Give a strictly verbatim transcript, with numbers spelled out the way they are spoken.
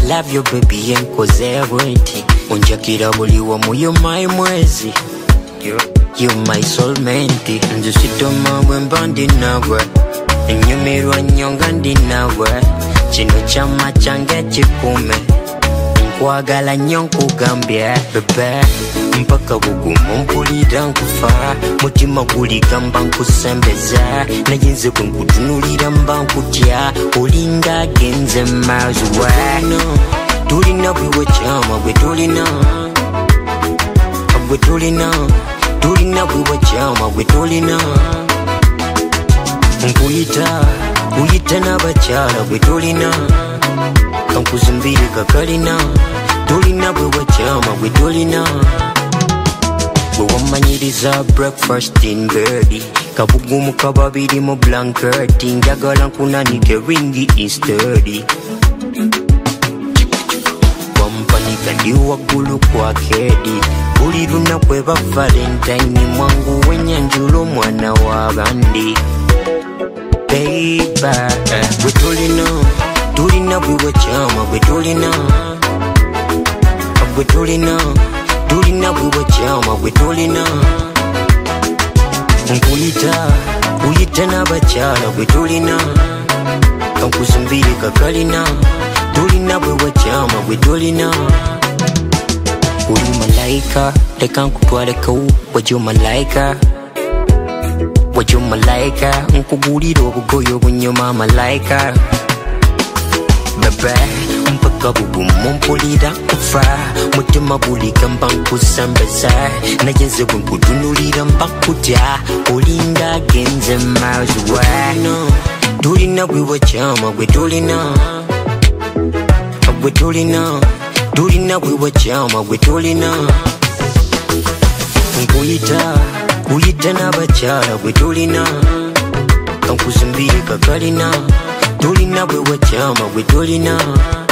love you baby enkoze everything. Unjakira buli wamu you my mwezi. You my soulmate. Njusitoma mwemba ndi nawe. Nyumirwa nyonga ndi nawe. Chino chama change chikume. Nkwagala nnyo nkugambye bebe. Mpaka bugumu mpulira nkufa. Mutima guligamba nkusembeza. Naye nze bwe nkutunulira mba nkutya. Olinga agenze miles away. Tulina bwiwe kyama bwe tulina. Bwe tulina. Tulina bwiwe kyama bwe tulina. Nkuyita, kuyita n'abakyala bwe tulina. Kankuzimbire kakalina. Tulina bwiwe kyama bwe tulina. Bwe wamanyiriza breakfast in bed. Kabugumu kababiri mu blanket. Njagala nkunanike ringi instead. Wampanika ndi waggulu kwa kedi. Buli lunaku eba Valentine. Mwangu w'enyanjula omwana w'abandi. Baby, bwe tulina. Tulina bwiwe kyama bwe tulina. Bwe tulina. Tulina bwiwe kyama bwe tulina. Nkuyita, kuyita n'abakyala bwe tulina. Kankuzimbire kakalina. Tulina bwiwe kyama bwe tulina. Uli malaika, leka nkutwaleko. Wajja malaika. Wajja malaika. Nkugulira obugoye obunyuma malaika. Bebe, mpaka bugumu mpulira nkufa. Mutima guligamba nkusembeza. Naye nze bwe nkutunulira mba nkutya. Olinga agenze miles away. Tulina bwiwe kyama bwe tulina. Bwe tulina. Tulina bwiwe kyama bwe tulina. Nkuyita, kuyita n'abakyala bwe tulina. Kankuzimbire kakalina. Tulina bwiwe kyama bwe tulina.